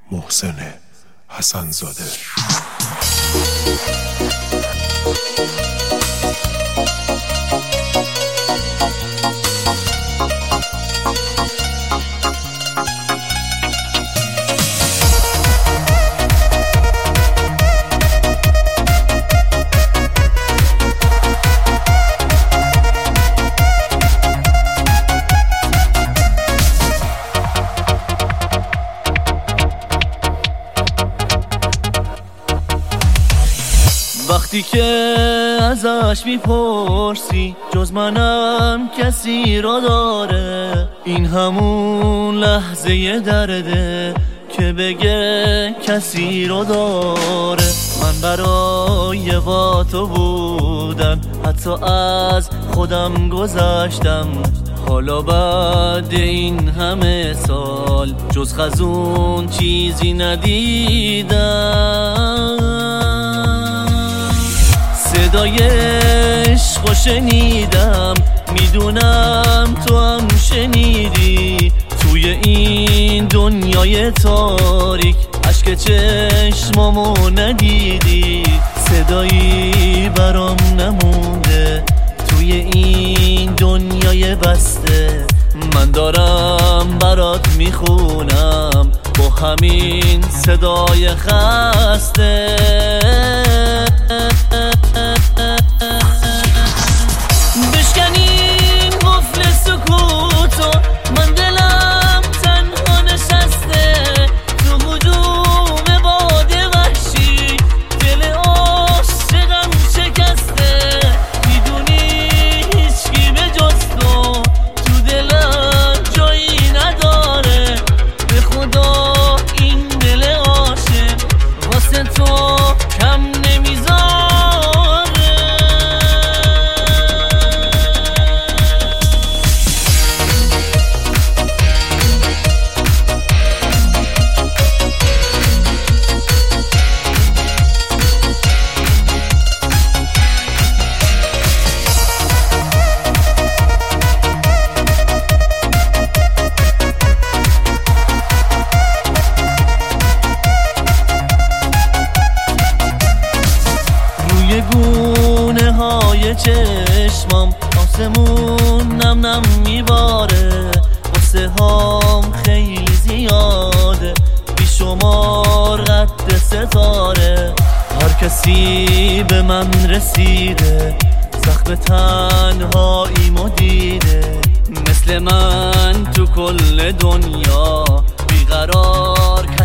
محسن حسن‌زاده. وقتی که ازش میپرسی جز منم کسی را داره، این همون لحظه درده که بگه کسی را داره. من برای با تو بودم، حتی از خودم گذشتم، حالا بعد این همه سال جز خزون چیزی ندیدم. صدای عشق شنیدم، میدونم تو هم شنیدی، توی این دنیای تاریک اشک چشمامو ندیدی. صدایی برام نمونده توی این دنیای بسته، من دارم برات میخونم با همین صدای خسته. بشکنیم قفل سکوتو، من دلم تنها نشسته تو هجوم باد وحشی، دل عاشقم شکسته. میدونی هیچکی به جز تو دلم جایی نداره، به خدا این دل عاشق واسه تو کم نمیذاره. گونه های چشمام آسمون نم نم میباره، قصه هام خیلی زیاده، بیشمار قد ستاره. هر کسی به من رسیده زخم تنهاییمو دیده، مثل من تو کل دنیا بیقرار